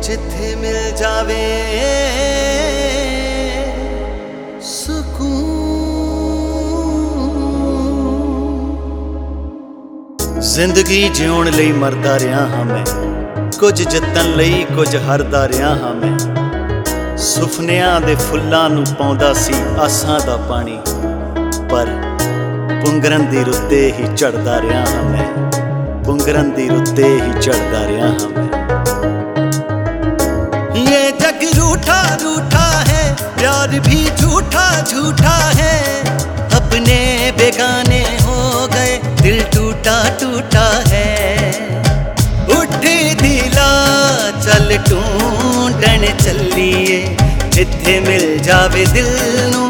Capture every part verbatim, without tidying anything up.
जिथे मिल जावे सुकून। जिंदगी जिउण लई मरदा रहा हाँ मैं, कुछ जितन लई कुछ हरदा रहा हाँ मैं। सुफनियां दे फुल्लां नूं पाउंदा सी आसां दा पानी, पर पुंगरन दी रुत्ते ही चढ़दा रहा हाँ मैं, पुंगरन दी रुत्ते ही चढ़दा रहा हाँ मैं। ये जग रूठा रूठा है, प्यार भी झूठा झूठा है। अपने बेगाने हो गए, दिल टूटा टूटा है। उठे दिला चल ढूंढण चलिए, जिथे मिल जावे दिल नूं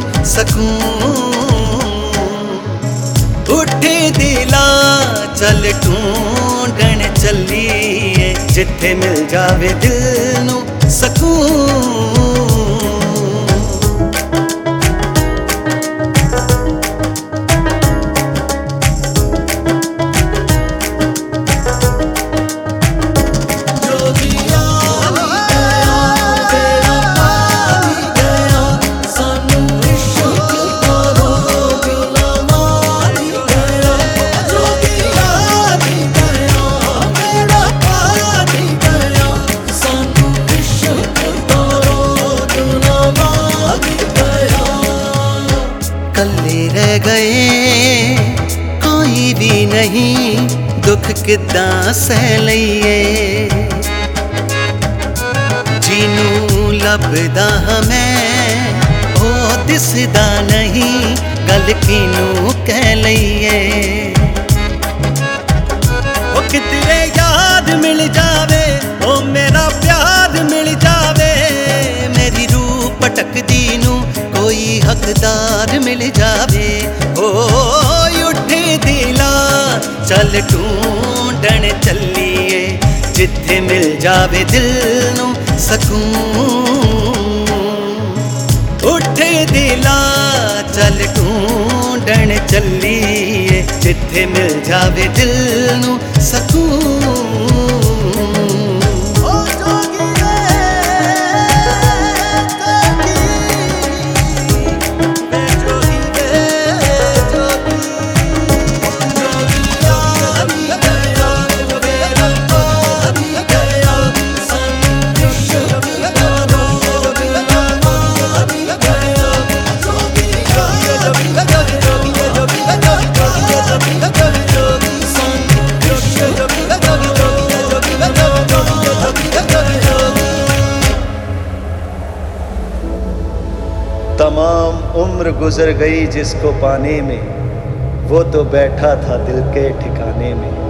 सकून। उठे दिला चल ढूंढण चलिए, जिथे मिल जावे दिल नूं सकून। कल्ले रह गए कोई भी नहीं, दुख किदां सह लईए। जीनू लभदा मैं ओ दिसदा नहीं, गल किनू कह लईए। ओ कितने याद मिल जावे, ओ मेरा प्यार मिल जावे। मेरी रूह भटकदी नू कोई हकदार मिल जावे। ओ उठे दिला चल ढूंढण चलिए, जिथे मिल जावे दिल नूं सकून। उठे दिला चल ढूंढण चलिए, जिथे मिल जावे दिल नूं सकून। तमाम उम्र गुजर गई जिसको पाने में, वो तो बैठा था दिल के ठिकाने में।